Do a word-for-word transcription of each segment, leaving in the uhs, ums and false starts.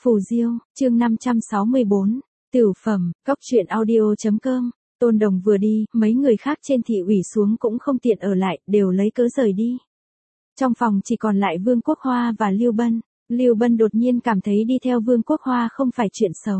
Phù Diêu, chương năm trăm sáu mươi bốn, Tửu phẩm, cóc truyện audio.com, Tôn Đồng vừa đi, mấy người khác trên thị ủy xuống cũng không tiện ở lại, đều lấy cớ rời đi. Trong phòng chỉ còn lại Vương Quốc Hoa và Lưu Bân. Lưu Bân đột nhiên cảm thấy đi theo Vương Quốc Hoa không phải chuyện xấu.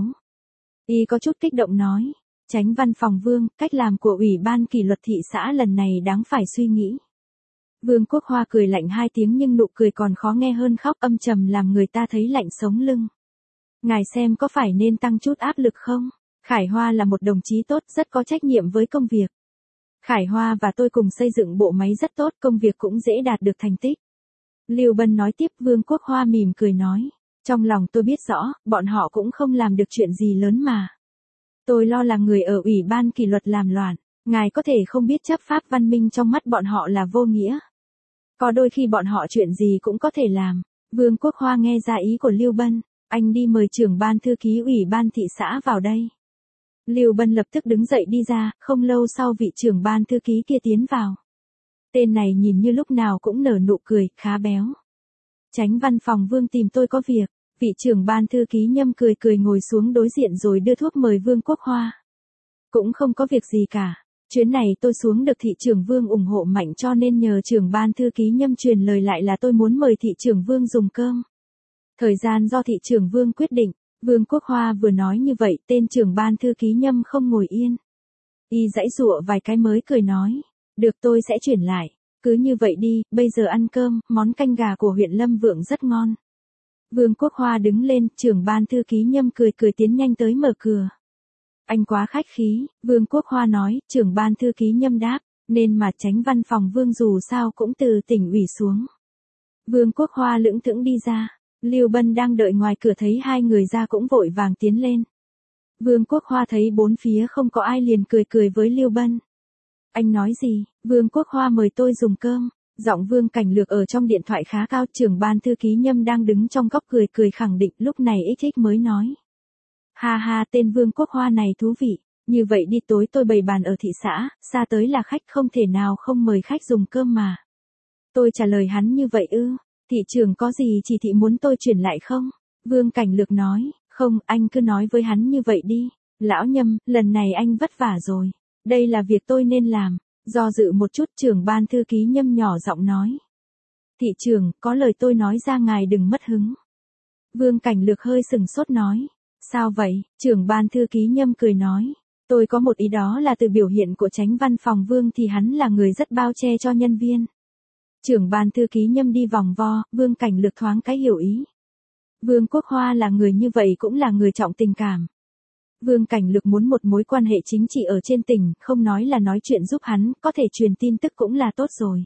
Y có chút kích động nói, Chánh văn phòng Vương, cách làm của Ủy ban kỷ luật thị xã lần này đáng phải suy nghĩ. Vương Quốc Hoa cười lạnh hai tiếng nhưng nụ cười còn khó nghe hơn khóc, âm trầm làm người ta thấy lạnh sống lưng. Ngài xem có phải nên tăng chút áp lực không? Khải Hoa là một đồng chí tốt, rất có trách nhiệm với công việc. Khải Hoa và tôi cùng xây dựng bộ máy rất tốt, công việc cũng dễ đạt được thành tích. Lưu Bân nói tiếp. Vương Quốc Hoa mỉm cười nói, trong lòng tôi biết rõ, bọn họ cũng không làm được chuyện gì lớn mà. Tôi lo là người ở Ủy ban kỷ luật làm loạn, ngài có thể không biết chấp pháp văn minh trong mắt bọn họ là vô nghĩa. Có đôi khi bọn họ chuyện gì cũng có thể làm. Vương Quốc Hoa nghe ra ý của Lưu Bân, anh đi mời trưởng ban thư ký Ủy ban thị xã vào đây. Lưu Bân lập tức đứng dậy đi ra, không lâu sau vị trưởng ban thư ký kia tiến vào. Tên này nhìn như lúc nào cũng nở nụ cười, khá béo. Chánh văn phòng Vương tìm tôi có việc. Vị trưởng ban thư ký Nhâm cười cười ngồi xuống đối diện rồi đưa thuốc mời Vương Quốc Hoa. Cũng không có việc gì cả. Chuyến này tôi xuống được thị trưởng Vương ủng hộ mạnh cho nên nhờ trưởng ban thư ký Nhâm truyền lời lại là tôi muốn mời thị trưởng Vương dùng cơm. Thời gian do thị trưởng Vương quyết định. Vương Quốc Hoa vừa nói như vậy, tên trưởng ban thư ký Nhâm không ngồi yên. Y giãy giụa vài cái mới cười nói, được, tôi sẽ chuyển lại. Cứ như vậy đi, bây giờ ăn cơm, món canh gà của huyện Lâm Vượng rất ngon. Vương Quốc Hoa đứng lên, trưởng ban thư ký Nhâm cười cười tiến nhanh tới mở cửa. Anh quá khách khí, Vương Quốc Hoa nói. Trưởng ban thư ký Nhâm đáp, nên mà Chánh văn phòng Vương dù sao cũng từ tỉnh ủy xuống. Vương Quốc Hoa lững thững đi ra. Lưu Bân đang đợi ngoài cửa thấy hai người ra cũng vội vàng tiến lên. Vương Quốc Hoa thấy bốn phía không có ai liền cười cười với Lưu Bân. Anh nói gì? Vương Quốc Hoa mời tôi dùng cơm. Giọng Vương Cảnh Lược ở trong điện thoại khá cao. Trưởng ban thư ký Nhâm đang đứng trong góc cười cười khẳng định. Lúc này ích ích mới nói, ha ha, tên Vương Quốc Hoa này thú vị. Như vậy đi, tối tôi bày bàn ở thị xã, xa tới là khách, không thể nào không mời khách dùng cơm mà. Tôi trả lời hắn như vậy ư? Thị trưởng có gì chỉ thị muốn tôi chuyển lại không? Vương Cảnh Lược nói, không, anh cứ nói với hắn như vậy đi. Lão Nhâm, lần này anh vất vả rồi. Đây là việc tôi nên làm. Do dự một chút, trưởng ban thư ký Nhâm nhỏ giọng nói, thị trưởng, có lời tôi nói ra ngài đừng mất hứng. Vương Cảnh Lược hơi sừng sốt nói, sao vậy? Trưởng ban thư ký Nhâm cười nói, tôi có một ý, đó là từ biểu hiện của Chánh văn phòng Vương thì hắn là người rất bao che cho nhân viên. Trưởng ban thư ký Nhâm đi vòng vo. Vương Cảnh Lược thoáng cái hiểu ý. Vương Quốc Hoa là người như vậy, cũng là người trọng tình cảm. Vương Cảnh Lược muốn một mối quan hệ chính trị ở trên tỉnh, không nói là nói chuyện giúp hắn, có thể truyền tin tức cũng là tốt rồi.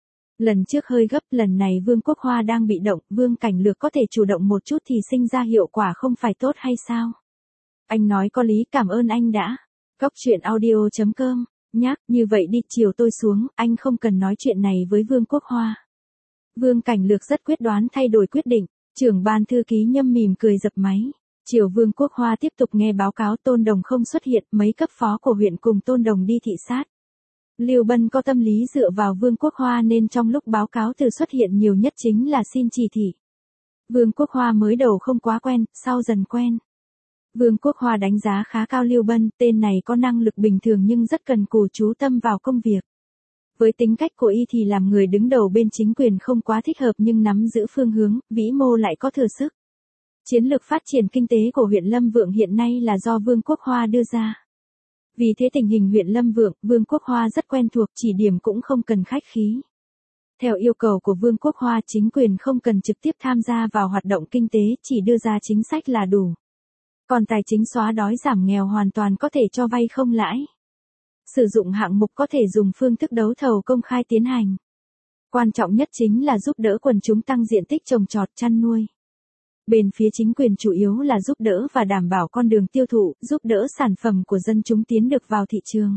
Lần trước hơi gấp, lần này Vương Quốc Hoa đang bị động, Vương Cảnh Lược có thể chủ động một chút thì sinh ra hiệu quả không phải tốt hay sao? Anh nói có lý, cảm ơn anh đã. Cóc truyện audio.com, nhắc, như vậy đi, chiều tôi xuống, anh không cần nói chuyện này với Vương Quốc Hoa. Vương Cảnh Lược rất quyết đoán thay đổi quyết định. Trưởng ban thư ký Nhâm mỉm cười dập máy. Chiều Vương Quốc Hoa tiếp tục nghe báo cáo Tôn Đồng không xuất hiện, mấy cấp phó của huyện cùng Tôn Đồng đi thị sát. Lưu Bân có tâm lý dựa vào Vương Quốc Hoa nên trong lúc báo cáo từ xuất hiện nhiều nhất chính là xin chỉ thị. Vương Quốc Hoa mới đầu không quá quen, sau dần quen. Vương Quốc Hoa đánh giá khá cao Lưu Bân, tên này có năng lực bình thường nhưng rất cần cù chú tâm vào công việc. Với tính cách của y thì làm người đứng đầu bên chính quyền không quá thích hợp nhưng nắm giữ phương hướng, vĩ mô lại có thừa sức. Chiến lược phát triển kinh tế của huyện Lâm Vượng hiện nay là do Vương Quốc Hoa đưa ra. Vì thế tình hình huyện Lâm Vượng, Vương Quốc Hoa rất quen thuộc, chỉ điểm cũng không cần khách khí. Theo yêu cầu của Vương Quốc Hoa, chính quyền không cần trực tiếp tham gia vào hoạt động kinh tế, chỉ đưa ra chính sách là đủ. Còn tài chính xóa đói giảm nghèo hoàn toàn có thể cho vay không lãi. Sử dụng hạng mục có thể dùng phương thức đấu thầu công khai tiến hành. Quan trọng nhất chính là giúp đỡ quần chúng tăng diện tích trồng trọt chăn nuôi. Bên phía chính quyền chủ yếu là giúp đỡ và đảm bảo con đường tiêu thụ, giúp đỡ sản phẩm của dân chúng tiến được vào thị trường.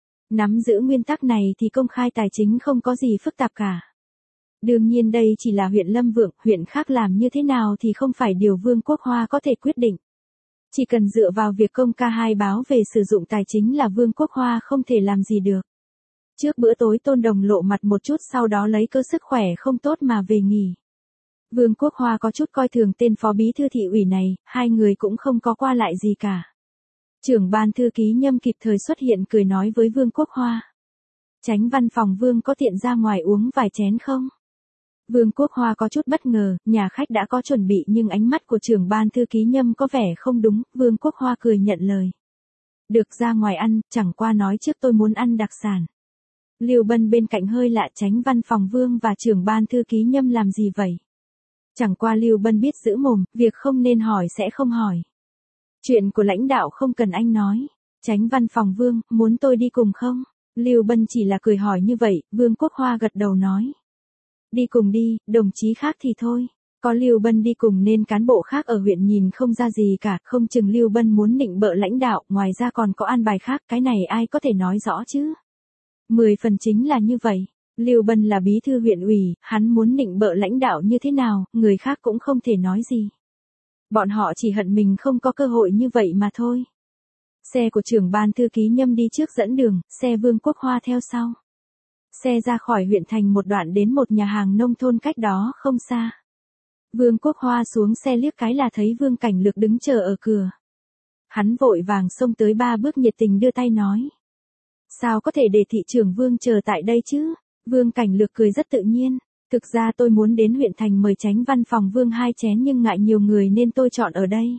Nắm giữ nguyên tắc này thì công khai tài chính không có gì phức tạp cả. Đương nhiên đây chỉ là huyện Lâm Vượng, huyện khác làm như thế nào thì không phải điều Vương Quốc Hoa có thể quyết định. Chỉ cần dựa vào việc công khai báo về sử dụng tài chính là Vương Quốc Hoa không thể làm gì được. Trước bữa tối Tôn Đồng lộ mặt một chút, sau đó lấy cớ sức khỏe không tốt mà về nghỉ. Vương Quốc Hoa có chút coi thường tên phó bí thư thị ủy này, hai người cũng không có qua lại gì cả. Trưởng ban thư ký Nhâm kịp thời xuất hiện cười nói với Vương Quốc Hoa. Chánh văn phòng Vương có tiện ra ngoài uống vài chén không? Vương Quốc Hoa có chút bất ngờ, nhà khách đã có chuẩn bị nhưng ánh mắt của trưởng ban thư ký Nhâm có vẻ không đúng, Vương Quốc Hoa cười nhận lời. Được ra ngoài ăn, chẳng qua nói trước tôi muốn ăn đặc sản. Lưu Bân bên cạnh hơi lạ chánh văn phòng Vương và trưởng ban thư ký Nhâm làm gì vậy? Chẳng qua Lưu Bân biết giữ mồm, việc không nên hỏi sẽ không hỏi. Chuyện của lãnh đạo không cần anh nói. Chánh văn phòng Vương, muốn tôi đi cùng không? Lưu Bân chỉ là cười hỏi như vậy, Vương Quốc Hoa gật đầu nói. Đi cùng đi, đồng chí khác thì thôi. Có Lưu Bân đi cùng nên cán bộ khác ở huyện nhìn không ra gì cả, không chừng Lưu Bân muốn nịnh bợ lãnh đạo, ngoài ra còn có an bài khác, cái này ai có thể nói rõ chứ? Mười phần chính là như vậy. Lưu Bân là bí thư huyện ủy, hắn muốn nịnh bợ lãnh đạo như thế nào, người khác cũng không thể nói gì. Bọn họ chỉ hận mình không có cơ hội như vậy mà thôi. Xe của trưởng ban thư ký Nhâm đi trước dẫn đường, xe Vương Quốc Hoa theo sau. Xe ra khỏi huyện thành một đoạn đến một nhà hàng nông thôn cách đó không xa. Vương Quốc Hoa xuống xe liếc cái là thấy Vương Cảnh Lược đứng chờ ở cửa. Hắn vội vàng xông tới ba bước nhiệt tình đưa tay nói. Sao có thể để thị trưởng Vương chờ tại đây chứ? Vương Cảnh Lược cười rất tự nhiên. Thực ra tôi muốn đến huyện thành mời chánh văn phòng Vương hai chén nhưng ngại nhiều người nên tôi chọn ở đây.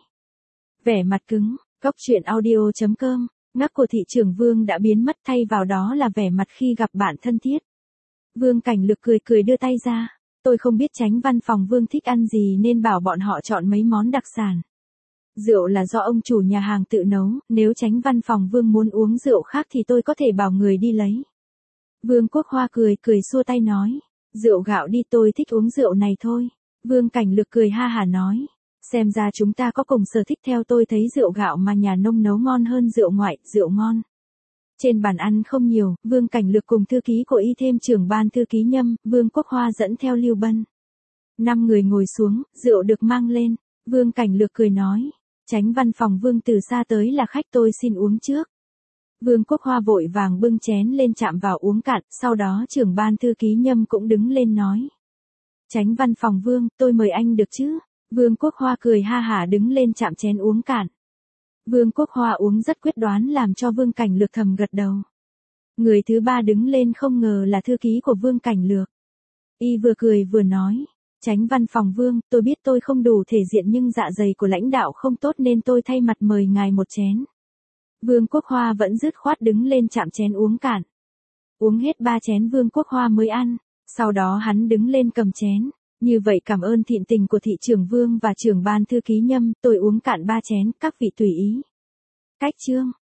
Vẻ mặt cứng, cốc truyện audio chấm com, ngắc của thị trưởng Vương đã biến mất thay vào đó là vẻ mặt khi gặp bạn thân thiết. Vương Cảnh Lược cười cười đưa tay ra. Tôi không biết chánh văn phòng Vương thích ăn gì nên bảo bọn họ chọn mấy món đặc sản. Rượu là do ông chủ nhà hàng tự nấu, nếu chánh văn phòng Vương muốn uống rượu khác thì tôi có thể bảo người đi lấy. Vương Quốc Hoa cười cười xua tay nói. Rượu gạo đi tôi thích uống rượu này thôi. Vương Cảnh Lược cười ha hả nói. Xem ra chúng ta có cùng sở thích theo tôi thấy rượu gạo mà nhà nông nấu ngon hơn rượu ngoại, rượu ngon. Trên bàn ăn không nhiều, Vương Cảnh Lược cùng thư ký của y thêm trưởng ban thư ký Nhâm, Vương Quốc Hoa dẫn theo Lưu Bân. Năm người ngồi xuống, rượu được mang lên, Vương Cảnh Lược cười nói. Chánh văn phòng Vương từ xa tới là khách tôi xin uống trước. Vương Quốc Hoa vội vàng bưng chén lên chạm vào uống cạn, sau đó trưởng ban thư ký Nhâm cũng đứng lên nói. Chánh văn phòng Vương, tôi mời anh được chứ? Vương Quốc Hoa cười ha hả đứng lên chạm chén uống cạn. Vương Quốc Hoa uống rất quyết đoán làm cho Vương Cảnh Lược thầm gật đầu. Người thứ ba đứng lên không ngờ là thư ký của Vương Cảnh Lược. Y vừa cười vừa nói. Chánh văn phòng Vương, tôi biết tôi không đủ thể diện nhưng dạ dày của lãnh đạo không tốt nên tôi thay mặt mời ngài một chén. Vương Quốc Hoa vẫn dứt khoát đứng lên chạm chén uống cạn. Uống hết ba chén Vương Quốc Hoa mới ăn, sau đó hắn đứng lên cầm chén. Như vậy cảm ơn thịnh tình của thị trưởng Vương và trưởng ban thư ký Nhâm, tôi uống cạn ba chén, các vị tùy ý. Cách chương.